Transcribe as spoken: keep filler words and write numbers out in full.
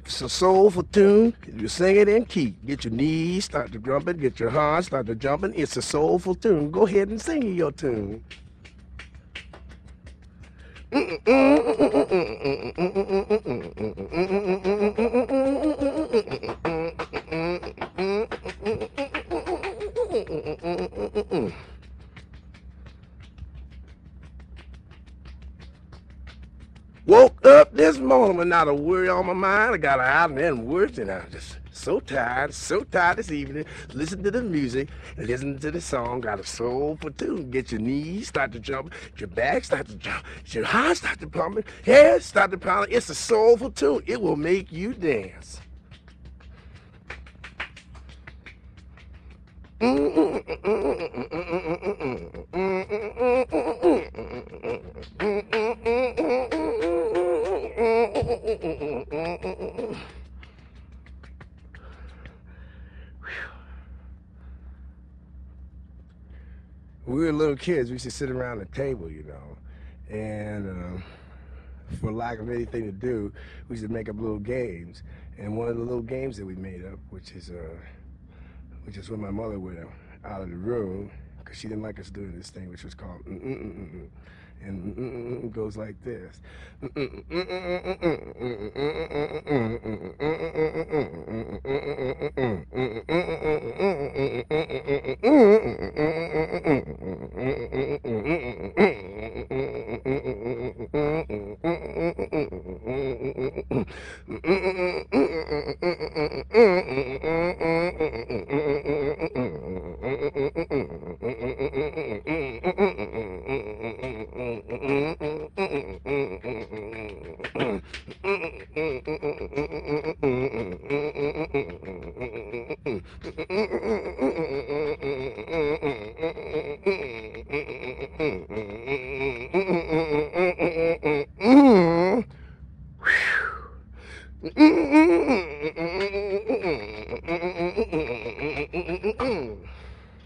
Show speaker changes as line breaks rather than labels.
It's a soulful tune. You sing it in key. Get your knees start to jumping. Get your heart start to jumping. It's a soulful tune. Go ahead and sing your tune. Woke up this morning with not a worry on my mind. I got out and then words, and I'm just so tired, so tired this evening. Listen to the music, listen to the song. Got a soulful tune. Get your knees start to jump, your back start to jump, your heart start to pumping, head start to pounding. It's a soulful tune. It will make you dance. We were little kids. We used to sit around the table, you know, and um, for lack of anything to do, we used to make up little games. And one of the little games that we made up, which is uh, which is when my mother went out of the room because she didn't like us doing this thing, which was called mm-mm-mm-mm. And mm-mm-mm goes like this.